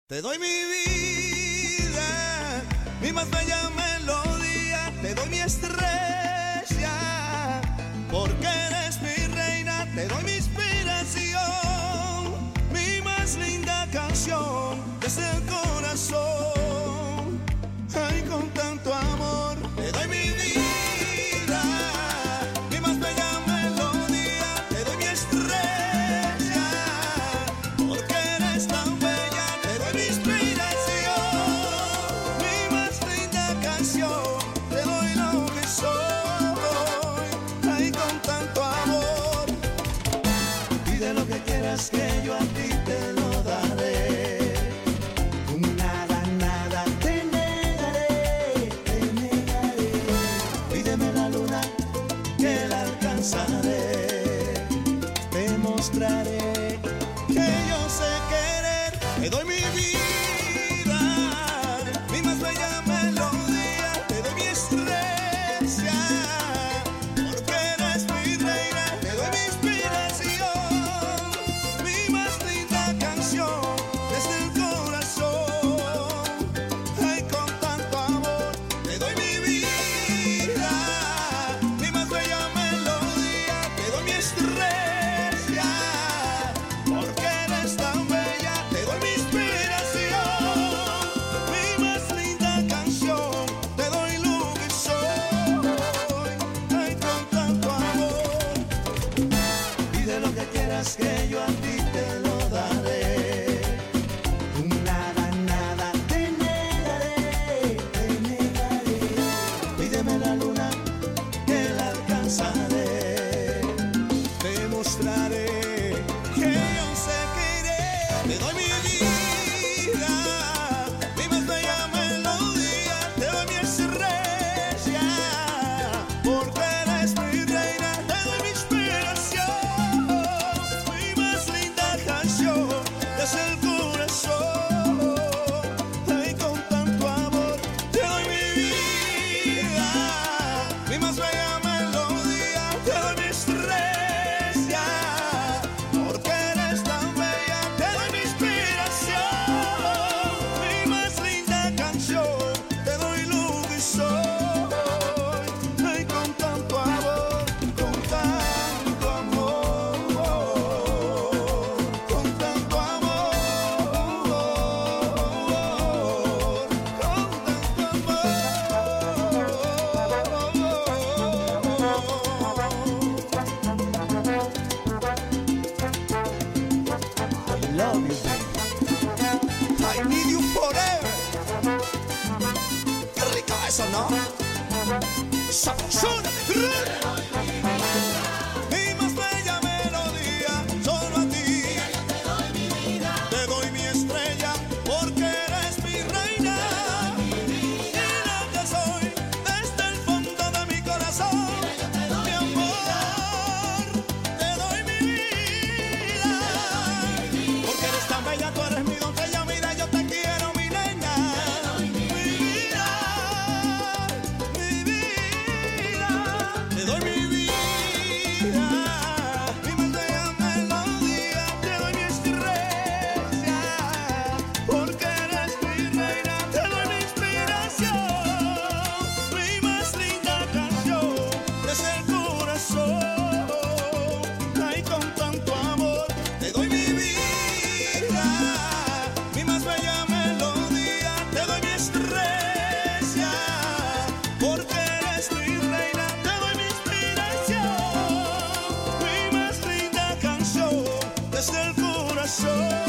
Te doy mi vida, mi más bella melodía, te doy mi estrella, porque eres mi reina, te doy mi inspiración, mi más linda canción desde el corazón. Ay, con tanto amor, te doy mi vida, mi más bella melodía, te doy mi estrella, porque eres tan bella, te doy mi inspiración, mi más linda canción, te doy lo que soy. Ay, con tanto amor, pide lo que quieras que yo a ti te lo daré. Nada, nada te negaré, te negaré. Pídeme la luna que la alcanzaré, te mostraré que yo sé querer. Te doy mi vida, mi más bella melodía, te doy mi estrella, porque eres mi reina, te doy mi inspiración, mi más linda canción desde el corazón. Ay, con tanto amor, te doy mi vida, mi más bella melodía, te doy mi estrella, porque eres tan bella, te doy mi inspiración, mi más linda canción, te doy lo que soy. Ay, con tanto amor, pide lo que quieras que yo a ti te lo daré. Nada, nada te negaré, te negaré. Pídeme la luna que la alcanzaré, te mostraré que yo sé querer. Te doy mi vida, mi más bella melodía, te doy mi estrella, porque eres mi reina, te doy mi inspiración, mi más linda canción desde el corazón. Ay, con tanto amor, te doy mi vida, mi más bella melodía, te doy mi estrella, porque eres tan bella, te doy mi inspiración, mi más linda canción, te doy lo que soy. Ay, con tanto amor, con tanto amor, con tanto amor, con tanto amor. I love you, baby. I need you forever. Qué rico eso, ¿no? Sabrosona. Mi más bella melodía, solo a ti. Te doy mi estrella, porque eres mi reina. Y lo que soy, desde el fondo de mi corazón. Mi amor, te doy mi vida, porque eres tan bella, tú eres mi doncella, mira, yo te quiero, mi nena. Mi vida, te doy mi vida, mi más bella melodía, te doy mi estrella, porque eres mi reina, te doy mi inspiración, mi más linda canción desde el corazón. Ay, con tanto amor, te doy mi vida, mi más bella melodía, te doy mi estrella, porque eres mi reina, te doy mi inspiración, mi más linda canción desde el corazón.